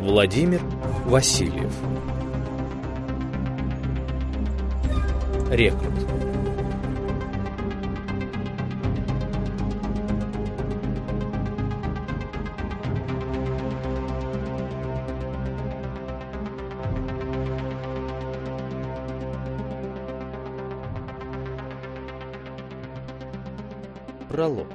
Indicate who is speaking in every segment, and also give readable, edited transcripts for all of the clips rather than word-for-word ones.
Speaker 1: Владимир Васильев. Рекрут. Пролог.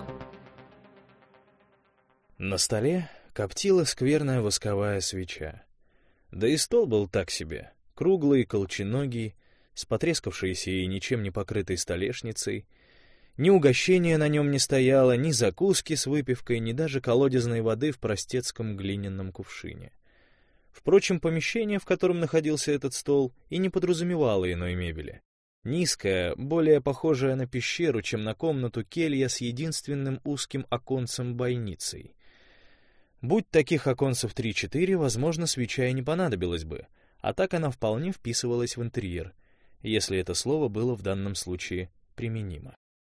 Speaker 1: На столе коптила скверная восковая свеча. Да и стол был так себе, круглый, колченогий, с потрескавшейся и ничем не покрытой столешницей. Ни угощения на нем не стояло, ни закуски с выпивкой, ни даже колодезной воды в простецком глиняном кувшине. Впрочем, помещение, в котором находился этот стол, и не подразумевало иной мебели. Низкая, более похожая на пещеру, чем на комнату, келья с единственным узким оконцем-бойницей. Будь таких оконцев 3-4, возможно, свеча и не понадобилась бы, а так она вполне вписывалась в интерьер, если это слово было в данном случае применимо.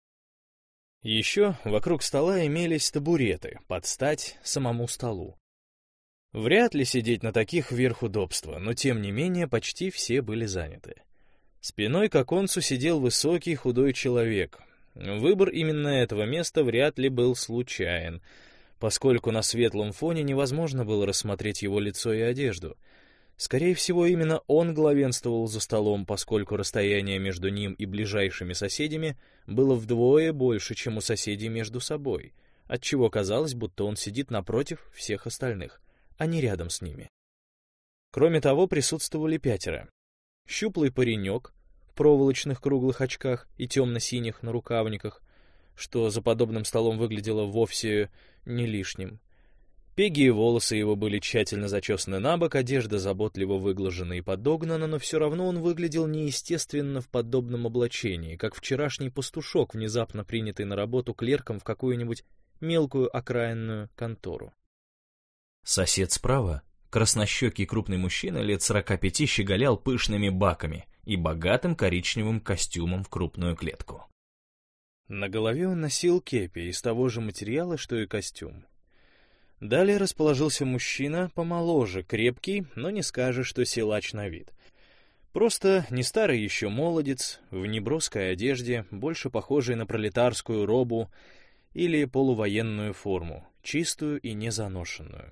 Speaker 1: Еще вокруг стола имелись табуреты, под стать самому столу. Вряд ли сидеть на таких вверх удобства, но тем не менее почти все были заняты. Спиной к оконцу сидел высокий худой человек. Выбор именно этого места вряд ли был случайен, поскольку на светлом фоне невозможно было рассмотреть его лицо и одежду. Скорее всего, именно он главенствовал за столом, поскольку расстояние между ним и ближайшими соседями было вдвое больше, чем у соседей между собой, отчего казалось, будто он сидит напротив всех остальных, а не рядом с ними. Кроме того, присутствовали 5. Щуплый паренек в проволочных круглых очках и темно-синих нарукавниках, что за подобным столом выглядело вовсе не лишним. Пегие волосы его были тщательно зачесаны набок, одежда заботливо выглажена и подогнана, но все равно он выглядел неестественно в подобном облачении, как вчерашний пастушок, внезапно принятый на работу клерком в какую-нибудь мелкую окраинную контору. Сосед справа, краснощекий крупный мужчина лет 45, щеголял пышными баками и богатым коричневым костюмом в крупную клетку. На голове он носил кепи из того же материала, что и костюм. Далее расположился мужчина помоложе, крепкий, но не скажешь, что силач на вид. Просто не старый еще молодец, в неброской одежде, больше похожей на пролетарскую робу или полувоенную форму, чистую и незаношенную.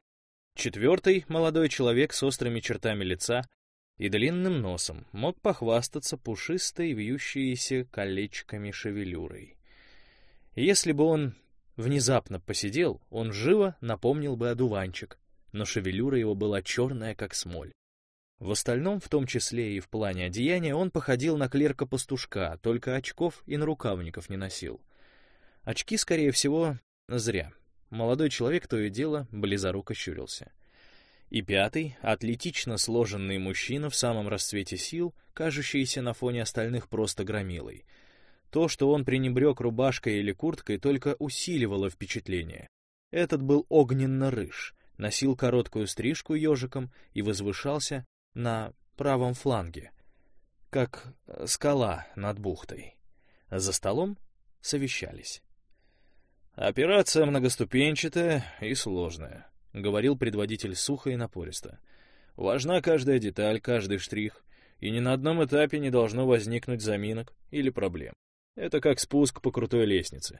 Speaker 1: 4, молодой человек с острыми чертами лица и длинным носом, мог похвастаться пушистой, вьющейся колечками шевелюрой. Если бы он внезапно посидел, он живо напомнил бы одуванчик, но шевелюра его была черная, как смоль. В остальном, в том числе и в плане одеяния, он походил на клерка-пастушка, только очков и нарукавников не носил. Очки, скорее всего, зря. Молодой человек то и дело близоруко щурился. И 5, атлетично сложенный мужчина в самом расцвете сил, кажущийся на фоне остальных просто громилой. То, что он пренебрег рубашкой или курткой, только усиливало впечатление. Этот был огненно-рыж, носил короткую стрижку ежиком и возвышался на правом фланге, как скала над бухтой. За столом совещались. «Операция многоступенчатая и сложная», — говорил предводитель сухо и напористо. «Важна каждая деталь, каждый штрих, и ни на одном этапе не должно возникнуть заминок или проблем. Это как спуск по крутой лестнице.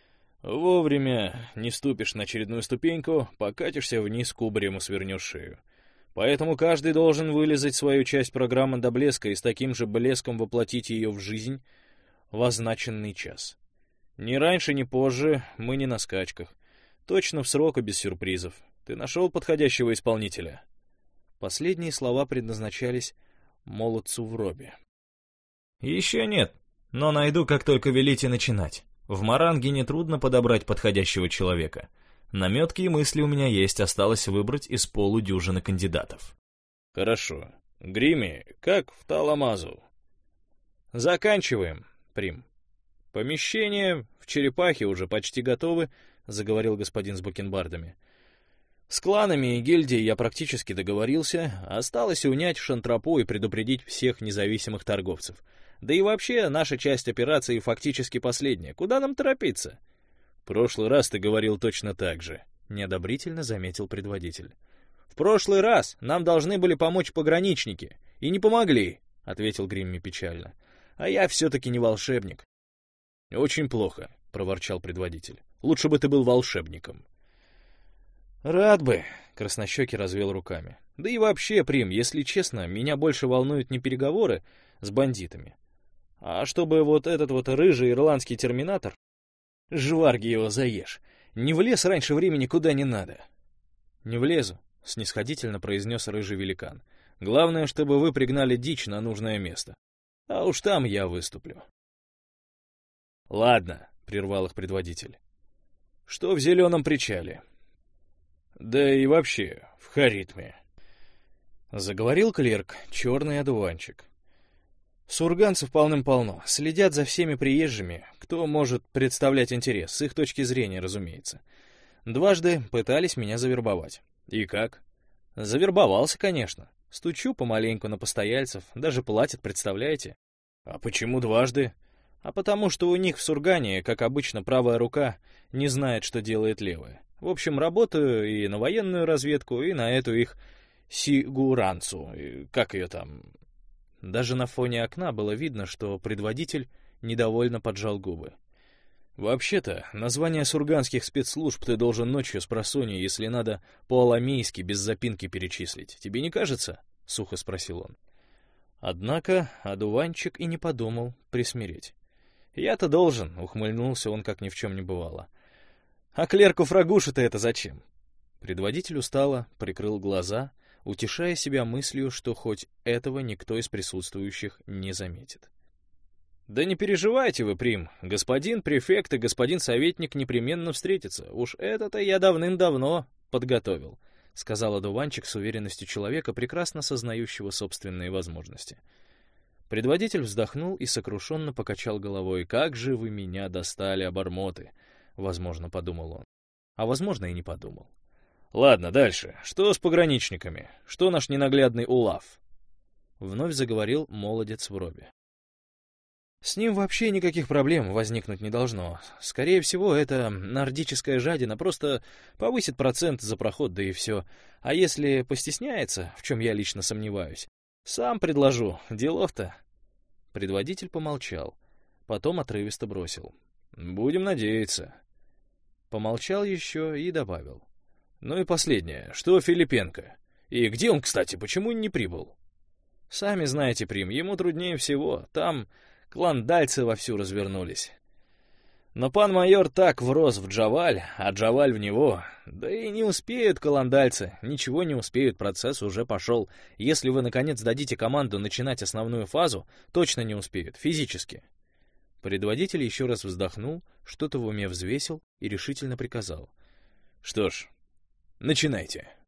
Speaker 1: Вовремя не ступишь на очередную ступеньку, покатишься вниз кубарем и свернешь шею. Поэтому каждый должен вылезать свою часть программы до блеска и с таким же блеском воплотить ее в жизнь в означенный час. Ни раньше, ни позже, мы не на скачках. Точно в срок и без сюрпризов. Ты нашел подходящего исполнителя?» Последние слова предназначались молодцу в робе. «Еще нет, но найду, как только велите начинать. В Маранге нетрудно подобрать подходящего человека. Наметки и мысли у меня есть, осталось выбрать из полудюжины кандидатов». «Хорошо. Грими, как в Таламазу?» «Заканчиваем, Прим. Помещения в черепахе уже почти готовы», — заговорил господин с бакенбардами. «С кланами и гильдией я практически договорился, осталось унять шантропу и предупредить всех независимых торговцев. Да и вообще, наша часть операции фактически последняя. Куда нам торопиться?» «В прошлый раз ты говорил точно так же», — неодобрительно заметил предводитель. «В прошлый раз нам должны были помочь пограничники, и не помогли», — ответил Гримми печально. «А я все-таки не волшебник». «Очень плохо», — проворчал предводитель. «Лучше бы ты был волшебником». «Рад бы», — краснощекий развел руками. «Да и вообще, Прим, если честно, меня больше волнуют не переговоры с бандитами, а чтобы вот этот вот рыжий ирландский терминатор, жварги его заешь, не влез раньше времени куда не надо». «Не влезу», — снисходительно произнес рыжий великан. «Главное, чтобы вы пригнали дичь на нужное место. А уж там я выступлю». «Ладно», — прервал их предводитель. «Что в зеленом причале?» «Да и вообще, в Харитме», — заговорил клерк, черный одуванчик. «Сурганцев полным-полно, следят за всеми приезжими, кто может представлять интерес, с их точки зрения, разумеется. Дважды пытались меня завербовать. И как? Завербовался, конечно. Стучу помаленьку на постояльцев, даже платят, представляете? А почему дважды? А потому что у них в Сургане, как обычно, правая рука не знает, что делает левая. В общем, работаю и на военную разведку, и на эту их сигуранцу, как ее там. Даже на фоне окна было видно, что предводитель недовольно поджал губы. «Вообще-то, название сурганских спецслужб ты должен ночью спросонья, если надо, по-аламейски, без запинки перечислить. Тебе не кажется?» — сухо спросил он. Однако одуванчик и не подумал присмиреть. «Я-то должен», — ухмыльнулся он, как ни в чем не бывало. «А клерку Фрагушу-то это зачем?» Предводитель устало прикрыл глаза, утешая себя мыслью, что хоть этого никто из присутствующих не заметит. «Да не переживайте вы, Прим, господин префект и господин советник непременно встретятся. Уж это-то я давным-давно подготовил», — сказал одуванчик с уверенностью человека, прекрасно сознающего собственные возможности. Предводитель вздохнул и сокрушенно покачал головой. «Как же вы меня достали, обормоты!» — возможно, подумал он. А возможно, и не подумал. «Ладно, дальше. Что с пограничниками? Что наш ненаглядный Улав?» Вновь заговорил молодец в робе. «С ним вообще никаких проблем возникнуть не должно. Скорее всего, это нордическая жадина, просто повысит процент за проход, да и все. А если постесняется, в чем я лично сомневаюсь, сам предложу. Делов-то». Предводитель помолчал, потом отрывисто бросил: «Будем надеяться». Помолчал еще и добавил: «Ну и последнее. Что Филипенко? И где он, кстати, почему не прибыл?» «Сами знаете, Прим, ему труднее всего. Там кландальцы вовсю развернулись. Но пан майор так врос в Джаваль, а Джаваль в него. Да и не успеют каландальцы, ничего не успеют, процесс уже пошел. Если вы, наконец, дадите команду начинать основную фазу, точно не успеют, физически». Предводитель еще раз вздохнул, что-то в уме взвесил и решительно приказал: «Что ж, начинайте».